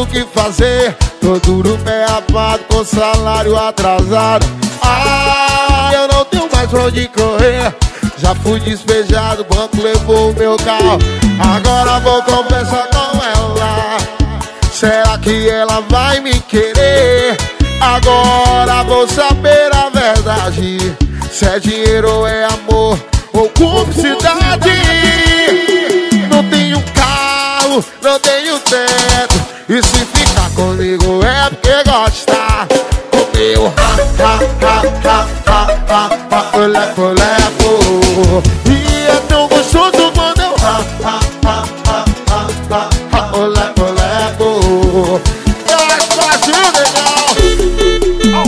que fazer. Tô duro, pé apado, com salário atrasado. Ah, eu não tenho mais pra onde correr. Já fui despejado, o banco levou o meu carro. Agora vou conversar com ela. Será que ela vai me querer? Agora vou saber a verdade. Se é dinheiro ou é amor ou cumplicidade. Não tenho carro, não tenho teto. E se ficar comigo é porque gosta. O meu lepo. E é tão gostoso quando eu lepo. É fácil, legal.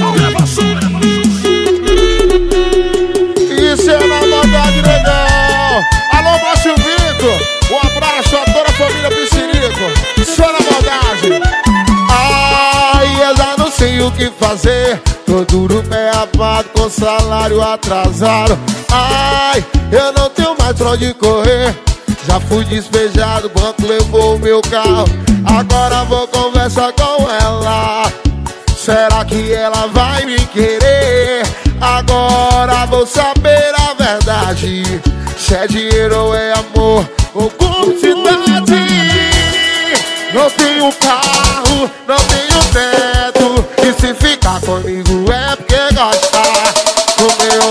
Isso é na maldade, legal. Alô, Márcio Vitor, um abraço a toda a família Piscirico. Só na maldade. Ai, eu já não sei o que fazer. Tô duro, pé apado, com salário atrasado. Ai, eu não tenho mais pra onde correr. Já fui despejado, o banco levou o meu carro. Agora vou conversar com ela. Será que ela vai me querer? Agora vou saber a verdade. Se é dinheiro ou é amor ou cumplicidade. Não tenho carro, não tenho teto. E se ficar comigo é porque gosta. O meu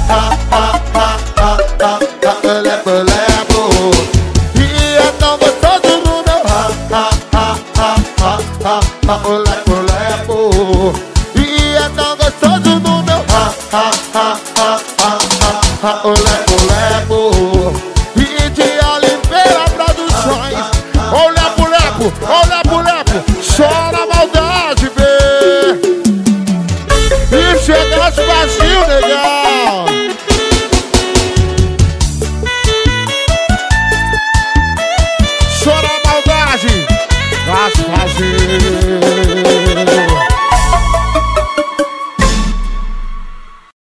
lepo. E é tão gostoso no meu lepo. E é tão gostoso no meu lepo. E de Oliveira Produções. Ô lepo, lepo.